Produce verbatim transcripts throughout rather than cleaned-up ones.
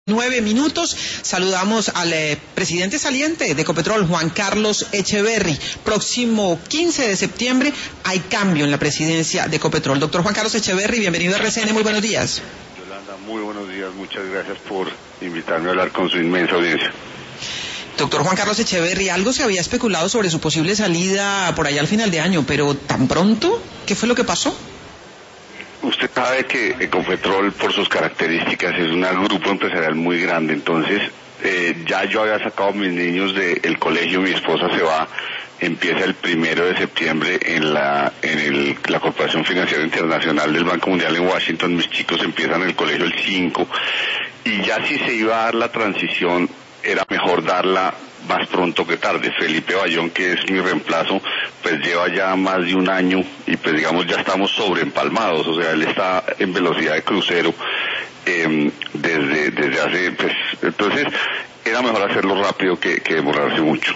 Nueve minutos, saludamos al eh, presidente saliente de Ecopetrol, Juan Carlos Echeverry. Próximo quince de septiembre hay cambio en la presidencia de Ecopetrol. Doctor Juan Carlos Echeverry, bienvenido a R C N, muy buenos días. Yolanda, muy buenos días, muchas gracias por invitarme a hablar con su inmensa audiencia. Doctor Juan Carlos Echeverry, algo se había especulado sobre su posible salida por allá al final de año, pero ¿tan pronto? ¿Qué fue lo que pasó? Usted sabe que Ecopetrol, por sus características, es un grupo empresarial muy grande, entonces eh, ya yo había sacado a mis niños del colegio, mi esposa se va, empieza el primero de septiembre en la en el, la Corporación Financiera Internacional del Banco Mundial en Washington, mis chicos empiezan el colegio el cinco, y ya si se iba a dar la transición, era mejor darla más pronto que tarde. Felipe Bayón, que es mi reemplazo, pues lleva ya más de un año y pues digamos ya estamos sobreempalmados, o sea, él está en velocidad de crucero eh, desde desde hace, pues, entonces era mejor hacerlo rápido que, que demorarse mucho.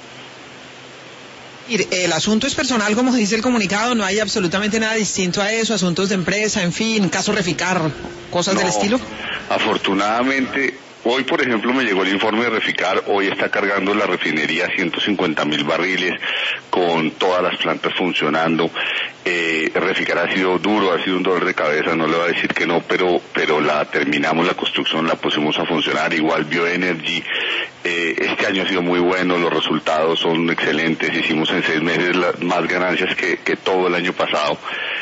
El asunto es personal, como dice el comunicado, no hay absolutamente nada distinto a eso, asuntos de empresa, en fin, caso Reficar, cosas no, del estilo. Afortunadamente, hoy, por ejemplo, me llegó el informe de Reficar, hoy está cargando la refinería ciento cincuenta mil barriles con todas las plantas funcionando. Eh, Reficar ha sido duro, ha sido un dolor de cabeza, no le voy a decir que no, pero pero la terminamos, la construcción la pusimos a funcionar, igual Bioenergy. Eh, este año ha sido muy bueno, los resultados son excelentes, hicimos en seis meses la, más ganancias que, que todo el año pasado.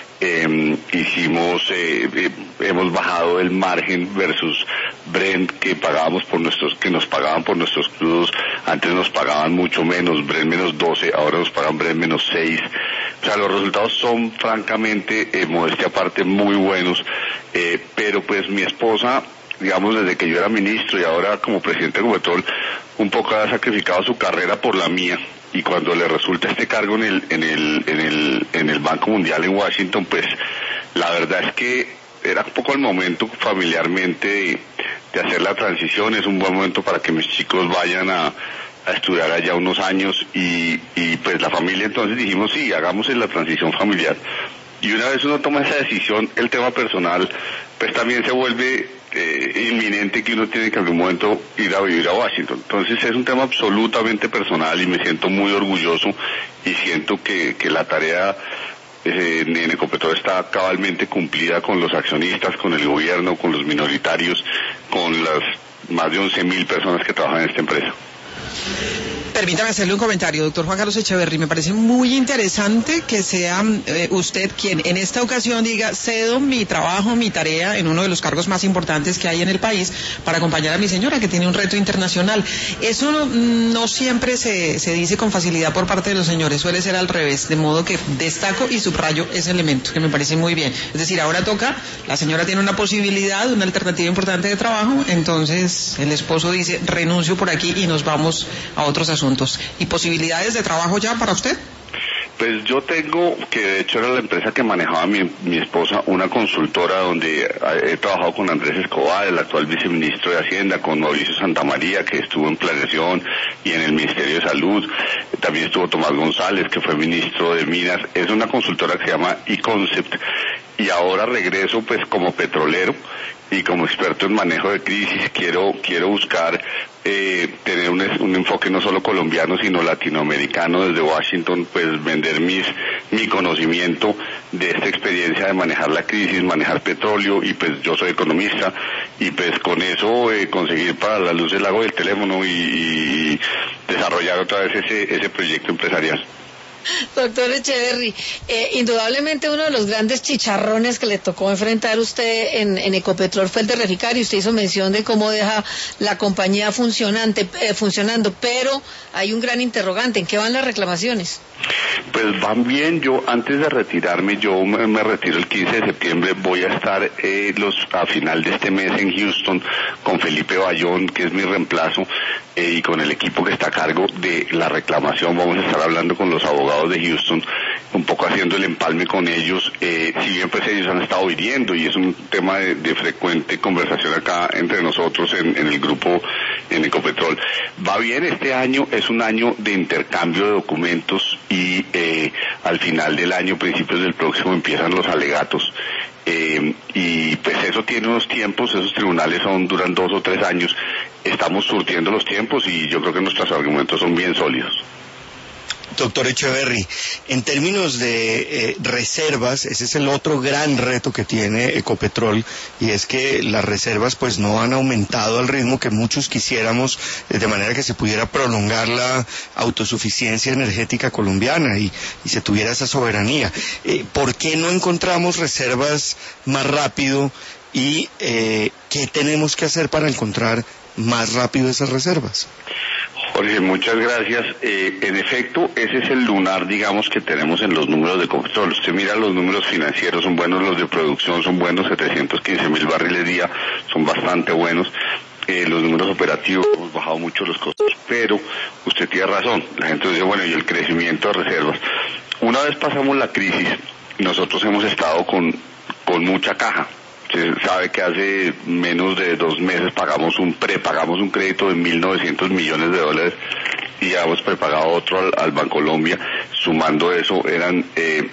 Eh, hicimos, eh, eh, hemos bajado el margen versus Brent que pagábamos por nuestros, que nos pagaban por nuestros crudos, antes nos pagaban mucho menos, Brent menos doce, ahora nos pagan Brent menos seis, o sea, los resultados son francamente, eh, modestia aparte, muy buenos, eh, pero pues mi esposa, digamos, desde que yo era ministro y ahora como presidente de Ecopetrol, un poco ha sacrificado su carrera por la mía. Y cuando le resulta este cargo en el en el en el en el Banco Mundial en Washington, pues la verdad es que era un poco el momento familiarmente de, de hacer la transición. Es un buen momento para que mis chicos vayan a, a estudiar allá unos años y y pues la familia, entonces dijimos sí, hagamos la transición familiar. Y una vez uno toma esa decisión, el tema personal pues también se vuelve eh, inminente, que uno tiene que en algún momento ir a vivir a Washington. Entonces es un tema absolutamente personal y me siento muy orgulloso y siento que, que la tarea eh, en Ecopetrol está cabalmente cumplida con los accionistas, con el gobierno, con los minoritarios, con las más de once mil personas que trabajan en esta empresa. Permítame hacerle un comentario, doctor Juan Carlos Echeverry. Me parece muy interesante que sea eh, usted quien en esta ocasión diga, cedo mi trabajo, mi tarea en uno de los cargos más importantes que hay en el país para acompañar a mi señora que tiene un reto internacional. Eso no, no siempre se, se dice con facilidad por parte de los señores, suele ser al revés, de modo que destaco y subrayo ese elemento que me parece muy bien. Es decir, ahora toca, la señora tiene una posibilidad, una alternativa importante de trabajo, entonces el esposo dice, renuncio por aquí y nos vamos a otros asuntos. ¿Y posibilidades de trabajo ya para usted? Pues yo tengo, que de hecho era la empresa que manejaba mi, mi esposa, una consultora donde he trabajado con Andrés Escobar, el actual viceministro de Hacienda, con Mauricio Santamaría, que estuvo en Planeación y en el Ministerio de Salud. También estuvo Tomás González, que fue ministro de Minas. Es una consultora que se llama eConcept. Y ahora regreso pues como petrolero y como experto en manejo de crisis. Quiero quiero buscar eh, tener un, un enfoque no solo colombiano sino latinoamericano desde Washington, pues vender mis mi conocimiento de esta experiencia de manejar la crisis, manejar petróleo, y pues yo soy economista y pues con eso eh, conseguir para la luz del lago del teléfono y, y desarrollar otra vez ese ese proyecto empresarial. Doctor Echeverry, eh, indudablemente uno de los grandes chicharrones que le tocó enfrentar usted en, en Ecopetrol fue el de Reficar, y usted hizo mención de cómo deja la compañía funcionante, eh, funcionando, pero hay un gran interrogante, ¿en qué van las reclamaciones? Pues van bien. Yo antes de retirarme, yo me, me retiro el quince de septiembre, voy a estar eh, los a final de este mes en Houston con Felipe Bayón, que es mi reemplazo, eh, y con el equipo que está a cargo de la reclamación. Vamos a estar hablando con los abogados de Houston, un poco haciendo el empalme con ellos, eh, si bien pues ellos han estado hiriendo y es un tema de, de frecuente conversación acá entre nosotros en, en el grupo en Ecopetrol. Va bien, este año es un año de intercambio de documentos y eh, al final del año, principios del próximo, empiezan los alegatos. Eh, y pues eso tiene unos tiempos, esos tribunales son duran dos o tres años, estamos surtiendo los tiempos y yo creo que nuestros argumentos son bien sólidos. Doctor Echeverry, en términos de eh, reservas, ese es el otro gran reto que tiene Ecopetrol, y es que las reservas pues no han aumentado al ritmo que muchos quisiéramos, de manera que se pudiera prolongar la autosuficiencia energética colombiana y, y se tuviera esa soberanía. Eh, ¿Por qué no encontramos reservas más rápido y eh, qué tenemos que hacer para encontrar más rápido esas reservas? Jorge, muchas gracias. Eh, en efecto, ese es el lunar, digamos, que tenemos en los números de Ecopetrol. Usted mira los números financieros, son buenos, los de producción son buenos, setecientos quince mil barriles día, son bastante buenos. Eh, los números operativos, hemos bajado mucho los costos, pero usted tiene razón. La gente dice, bueno, y el crecimiento de reservas. Una vez pasamos la crisis, nosotros hemos estado con, con mucha caja. Usted sabe que hace menos de dos meses pagamos un prepagamos un crédito de mil novecientos millones de dólares y ya hemos prepagado otro al, al Bancolombia. Sumando eso eran eh,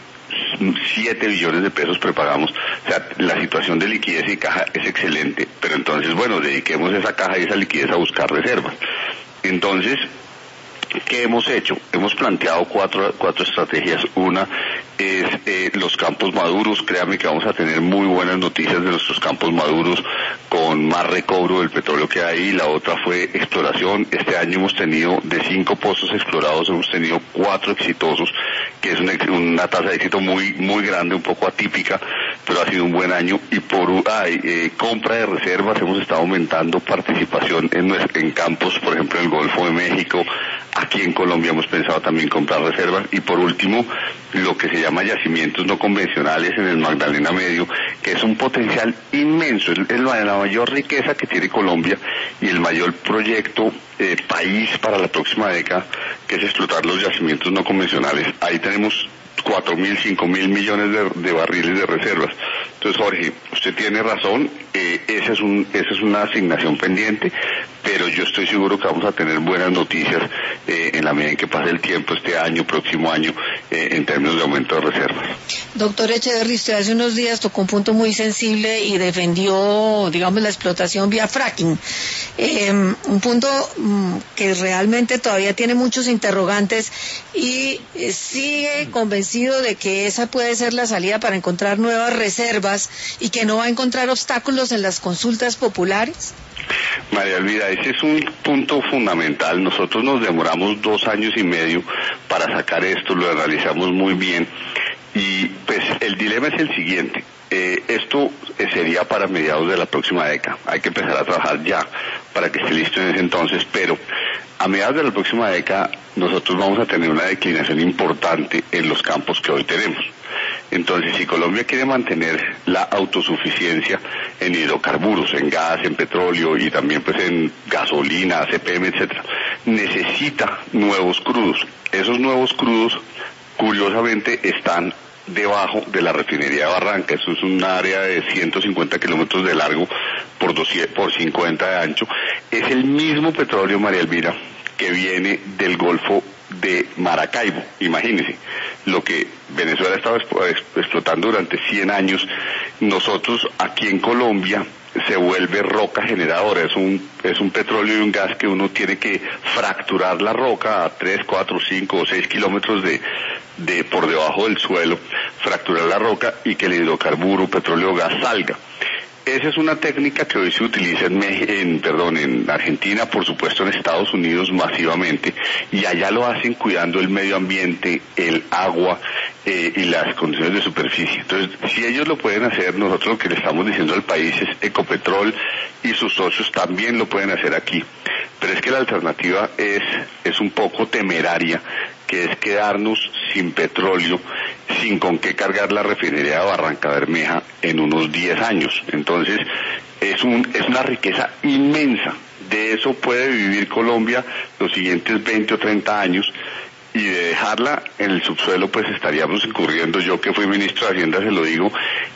siete billones de pesos prepagamos. O sea, la situación de liquidez y caja es excelente, pero entonces, bueno, dediquemos esa caja y esa liquidez a buscar reservas. Entonces, ¿qué hemos hecho? Hemos planteado cuatro, cuatro estrategias. Una es eh, los campos maduros. Créame que vamos a tener muy buenas noticias de nuestros campos maduros con más recobro del petróleo que hay. La otra fue exploración. Este año hemos tenido, de cinco pozos explorados, hemos tenido cuatro exitosos, que es una, una tasa de éxito muy muy grande, un poco atípica, pero ha sido un buen año. Y por ay, eh, compra de reservas, hemos estado aumentando participación en, en campos, por ejemplo, en el Golfo de México. Aquí en Colombia hemos pensado también comprar reservas. Y por último, lo que se llama yacimientos no convencionales en el Magdalena Medio, que es un potencial inmenso, es, es la mayor riqueza que tiene Colombia y el mayor proyecto eh, país para la próxima década, que es explotar los yacimientos no convencionales. Ahí tenemos cuatro mil, cinco mil millones de, de barriles de reservas. Entonces, Jorge, usted tiene razón, eh, esa es un, esa es una asignación pendiente, pero yo estoy seguro que vamos a tener buenas noticias eh, en la medida en que pase el tiempo, este año, próximo año, eh, en términos de aumento de reservas. Doctor Echeverry, usted hace unos días tocó un punto muy sensible y defendió, digamos, la explotación vía fracking. Eh, un punto mm, que realmente todavía tiene muchos interrogantes y eh, sigue convencido de que esa puede ser la salida para encontrar nuevas reservas y que no va a encontrar obstáculos en las consultas populares. María Elvira, ese es un punto fundamental. Nosotros nos demoramos dos años y medio para sacar esto, lo analizamos muy bien y pues el dilema es el siguiente. Eh, esto eh, sería para mediados de la próxima década. Hay que empezar a trabajar ya para que esté listo en ese entonces, pero a mediados de la próxima década nosotros vamos a tener una declinación importante en los campos que hoy tenemos. Entonces, si Colombia quiere mantener la autosuficiencia en hidrocarburos, en gas, en petróleo y también pues en gasolina, C P M, etcétera, necesita nuevos crudos. Esos nuevos crudos, curiosamente, están debajo de la refinería de Barranca. Eso es un área de ciento cincuenta kilómetros de largo por, doscientos, por cincuenta de ancho. Es el mismo petróleo, María Elvira, que viene del Golfo de Maracaibo. Imagínense, lo que Venezuela ha estado explotando durante cien años, nosotros aquí en Colombia se vuelve roca generadora. Es un, es un petróleo y un gas que uno tiene que fracturar la roca a tres, cuatro, cinco o seis kilómetros de, de por debajo del suelo, fracturar la roca y que el hidrocarburo, petróleo o gas salga. Esa es una técnica que hoy se utiliza en, en, perdón, en Argentina, por supuesto en Estados Unidos masivamente, y allá lo hacen cuidando el medio ambiente, el agua eh, y las condiciones de superficie. Entonces, si ellos lo pueden hacer, nosotros lo que le estamos diciendo al país es Ecopetrol y sus socios también lo pueden hacer aquí. Pero es que la alternativa es, es un poco temeraria, que es quedarnos sin petróleo, sin con qué cargar la refinería de Barranca Bermeja en unos diez años. Entonces, es, un, es una riqueza inmensa. De eso puede vivir Colombia los siguientes veinte o treinta años, y de dejarla en el subsuelo, pues estaríamos incurriendo, yo que fui ministro de Hacienda se lo digo,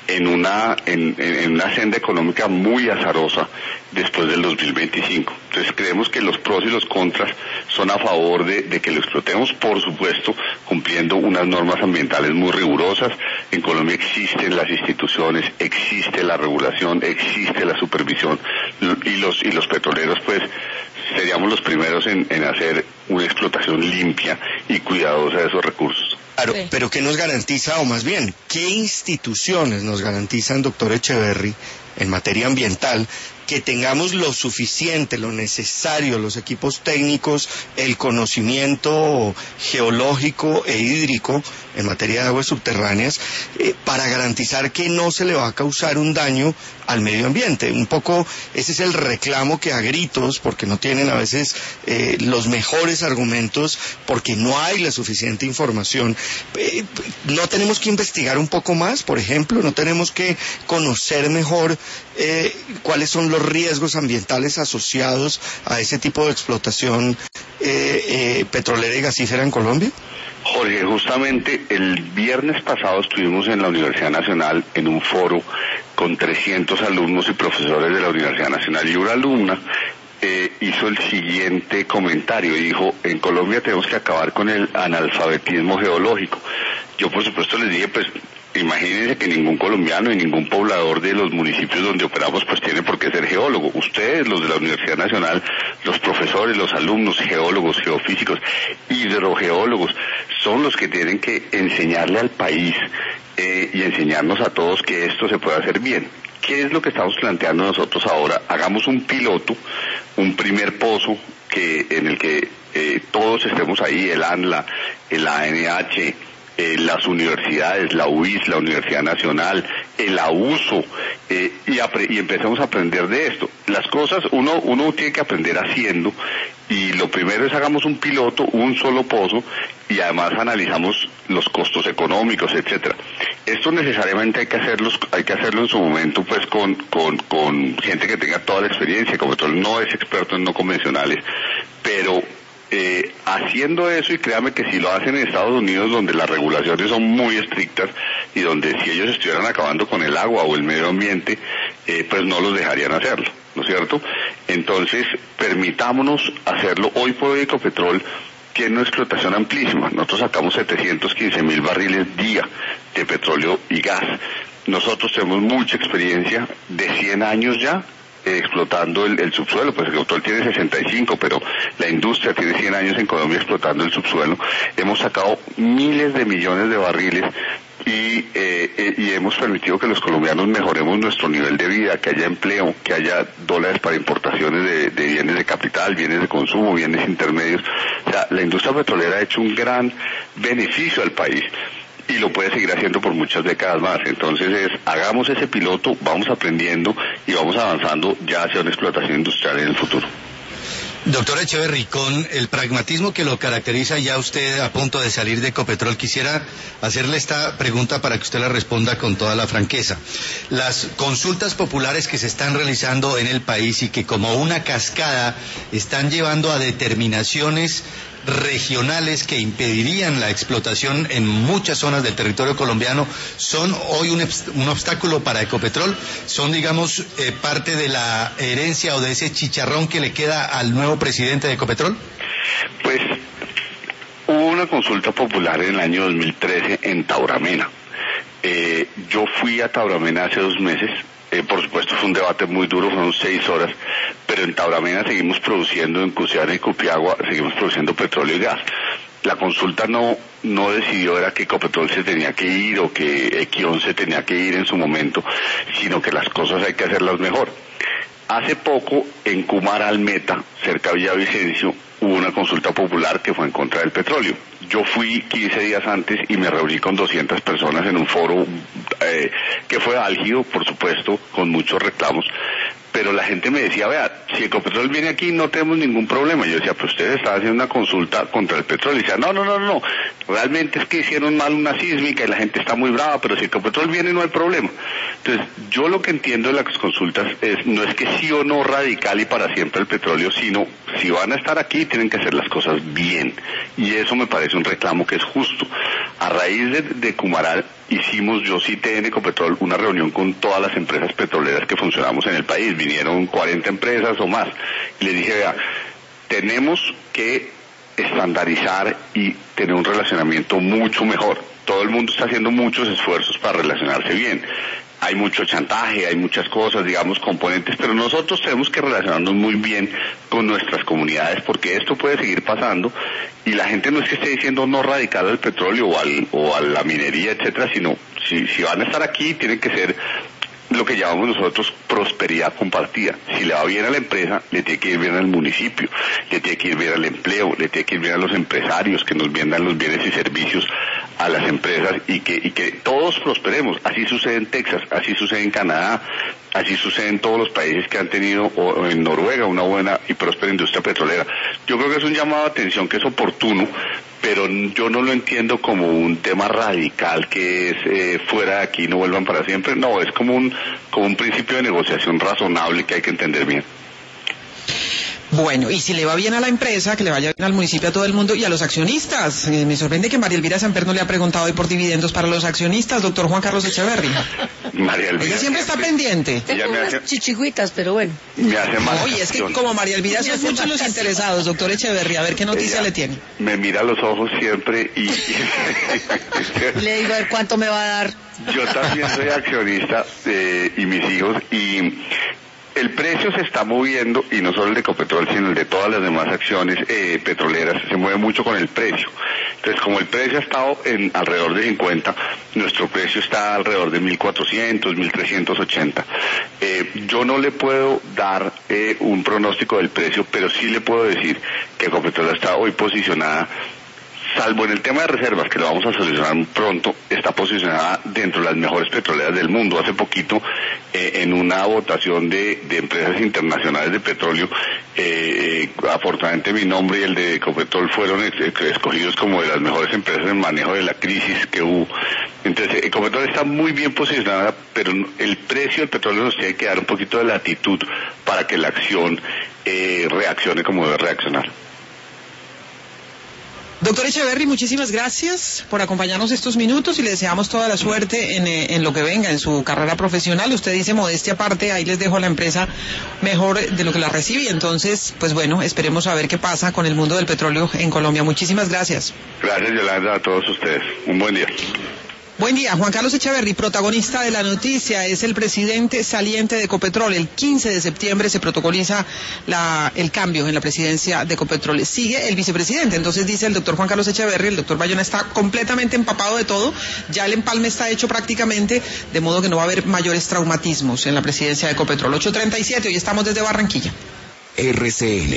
en una en, en una senda económica muy azarosa después del dos mil veinticinco. Entonces creemos que los pros y los contras son a favor de, de que lo explotemos, por supuesto, cumpliendo unas normas ambientales muy rigurosas. En Colombia existen las instituciones, existe la regulación, existe la supervisión, y los y los petroleros pues seríamos los primeros en, en hacer una explotación limpia y cuidadosa de esos recursos. Claro, sí. Pero ¿qué nos garantiza, o más bien, qué instituciones nos garantizan, doctor Echeverry, en materia ambiental, que tengamos lo suficiente, lo necesario, los equipos técnicos, el conocimiento geológico e hídrico en materia de aguas subterráneas, eh, para garantizar que no se le va a causar un daño al medio ambiente? Un poco ese es el reclamo que a gritos, porque no tienen a veces eh, los mejores argumentos, porque no hay la suficiente información. Eh, ¿No tenemos que investigar un poco más, por ejemplo? ¿No tenemos que conocer mejor eh, cuáles son los riesgos ambientales asociados a ese tipo de explotación eh, eh, petrolera y gasífera en Colombia? Jorge, justamente el viernes pasado estuvimos en la Universidad Nacional en un foro con trescientos alumnos y profesores de la Universidad Nacional, y una alumna eh, hizo el siguiente comentario y dijo: en Colombia tenemos que acabar con el analfabetismo geológico. Yo por supuesto les dije, pues imagínense que ningún colombiano y ningún poblador de los municipios donde operamos pues tiene por qué ser geólogo. Ustedes, los de la Universidad Nacional, los profesores, los alumnos, geólogos, geofísicos, hidrogeólogos, son los que tienen que enseñarle al país eh, y enseñarnos a todos que esto se puede hacer bien. ¿Qué es lo que estamos planteando nosotros ahora? Hagamos un piloto, un primer pozo que en el que eh, todos estemos ahí, el ANLA, el A N H, Eh, las universidades, la U I S, la Universidad Nacional, el AUSO, eh, y, y empecemos a aprender de esto. Las cosas uno uno tiene que aprender haciendo, y lo primero es hagamos un piloto, un solo pozo, y además analizamos los costos económicos, etcétera. Esto necesariamente hay que hacerlo, hay que hacerlo en su momento pues con, con, con gente que tenga toda la experiencia. Ecopetrol no es experto en no convencionales, pero Eh, haciendo eso, y créame que si lo hacen en Estados Unidos, donde las regulaciones son muy estrictas y donde si ellos estuvieran acabando con el agua o el medio ambiente, eh, pues no los dejarían hacerlo, ¿no es cierto? Entonces, permitámonos hacerlo. Hoy por hoy Ecopetrol tiene una explotación amplísima. Nosotros sacamos setecientos quince mil barriles día de petróleo y gas. Nosotros tenemos mucha experiencia de cien años ya, Eh, explotando el, el subsuelo. Pues el Ecopetrol tiene sesenta y cinco, pero la industria tiene cien años en Colombia explotando el subsuelo. Hemos sacado miles de millones de barriles y, eh, eh, y hemos permitido que los colombianos mejoremos nuestro nivel de vida, que haya empleo, que haya dólares para importaciones de, de bienes de capital, bienes de consumo, bienes intermedios. O sea, la industria petrolera ha hecho un gran beneficio al país, y lo puede seguir haciendo por muchas décadas más. Entonces es, hagamos ese piloto, vamos aprendiendo y vamos avanzando ya hacia una explotación industrial en el futuro. Doctor Echeverry, con el pragmatismo que lo caracteriza, ya usted a punto de salir de Ecopetrol, quisiera hacerle esta pregunta para que usted la responda con toda la franqueza. Las consultas populares que se están realizando en el país y que como una cascada están llevando a determinaciones regionales que impedirían la explotación en muchas zonas del territorio colombiano, ¿son hoy un, un obstáculo para Ecopetrol? ¿Son, digamos, eh, parte de la herencia o de ese chicharrón que le queda al nuevo presidente de Ecopetrol? Pues hubo una consulta popular en el año dos mil trece en Tauramena. Eh, yo fui a Tauramena hace dos meses. Eh, por supuesto fue un debate muy duro, fueron seis horas, pero en Tauramena seguimos produciendo, en Cusiana y Copiagua seguimos produciendo petróleo y gas. La consulta no no decidió era que Ecopetrol se tenía que ir o que Equion se tenía que ir en su momento, sino que las cosas hay que hacerlas mejor. Hace poco en Cumaralmeta, cerca de Villavicencio, hubo una consulta popular que fue en contra del petróleo. Yo fui quince días antes y me reuní con doscientas personas en un foro eh, que fue álgido, por supuesto, con muchos reclamos, pero la gente me decía, vea, si Ecopetrol viene aquí no tenemos ningún problema. Yo decía, pero ustedes están haciendo una consulta contra el petróleo. Y decía, no, no, no, no, realmente es que hicieron mal una sísmica y la gente está muy brava, pero si Ecopetrol viene no hay problema. Entonces, yo lo que entiendo de las consultas es, no es que sí o no radical y para siempre el petróleo, sino si van a estar aquí tienen que hacer las cosas bien. Y eso me parece un reclamo que es justo. A raíz de, de Cumaral hicimos, yo cité en Ecopetrol una reunión con todas las empresas petroleras que funcionamos en el país, vinieron cuarenta empresas o más, y les dije, vea, tenemos que estandarizar y tener un relacionamiento mucho mejor. Todo el mundo está haciendo muchos esfuerzos para relacionarse bien. Hay mucho chantaje, hay muchas cosas, digamos, componentes, pero nosotros tenemos que relacionarnos muy bien con nuestras comunidades porque esto puede seguir pasando y la gente no es que esté diciendo no radical al petróleo o, al, o a la minería, etcétera, sino si, si van a estar aquí tienen que ser lo que llamamos nosotros prosperidad compartida. Si le va bien a la empresa, le tiene que ir bien al municipio, le tiene que ir bien al empleo, le tiene que ir bien a los empresarios que nos vendan los bienes y servicios a las empresas y que, y que todos prosperemos. Así sucede en Texas, así sucede en Canadá, así sucede en todos los países que han tenido, o en Noruega, una buena y próspera industria petrolera. Yo creo que es un llamado de atención que es oportuno, pero yo no lo entiendo como un tema radical que es eh, fuera de aquí, no vuelvan para siempre. No, es como un, como un principio de negociación razonable que hay que entender bien. Bueno, y si le va bien a la empresa, que le vaya bien al municipio, a todo el mundo y a los accionistas. Eh, me sorprende que María Elvira Samper no le ha preguntado hoy por dividendos para los accionistas, doctor Juan Carlos Echeverry. María Elvira Ella siempre está pendiente. Tengo unas hace... chichigüitas, pero bueno. Me hace mal. Oye, es que como María Elvira son muchos los interesados, doctor Echeverry, a ver qué noticia Ella le tiene. Me mira a los ojos siempre y... Le digo, a ver cuánto me va a dar. Yo también soy accionista eh, y mis hijos y... El precio se está moviendo, y no solo el de Ecopetrol, sino el de todas las demás acciones eh, petroleras, se mueve mucho con el precio. Entonces, como el precio ha estado en alrededor de cincuenta, nuestro precio está alrededor de mil cuatrocientos, mil trescientos ochenta. Eh, yo no le puedo dar eh, un pronóstico del precio, pero sí le puedo decir que Ecopetrol está hoy posicionada, salvo en el tema de reservas, que lo vamos a solucionar pronto, está posicionada dentro de las mejores petroleras del mundo. Hace poquito, eh, en una votación de, de empresas internacionales de petróleo, eh, eh, afortunadamente mi nombre y el de Ecopetrol fueron ex, ex, escogidos como de las mejores empresas en manejo de la crisis que hubo. Entonces, Ecopetrol está muy bien posicionada, pero el precio del petróleo nos tiene que dar un poquito de latitud para que la acción eh, reaccione como debe reaccionar. Doctor Echeverry, muchísimas gracias por acompañarnos estos minutos y le deseamos toda la suerte en, en lo que venga, en su carrera profesional. Usted dice modestia aparte, ahí les dejo a la empresa mejor de lo que la recibe. Entonces, pues bueno, esperemos a ver qué pasa con el mundo del petróleo en Colombia. Muchísimas gracias. Gracias, Yolanda, a todos ustedes. Un buen día. Buen día, Juan Carlos Echeverry, protagonista de la noticia, es el presidente saliente de Ecopetrol. El quince de septiembre se protocoliza la, el cambio en la presidencia de Ecopetrol. Sigue el vicepresidente, entonces dice el doctor Juan Carlos Echeverry, el doctor Bayona está completamente empapado de todo, ya el empalme está hecho prácticamente, de modo que no va a haber mayores traumatismos en la presidencia de Ecopetrol. ocho treinta y siete, hoy estamos desde Barranquilla. R C N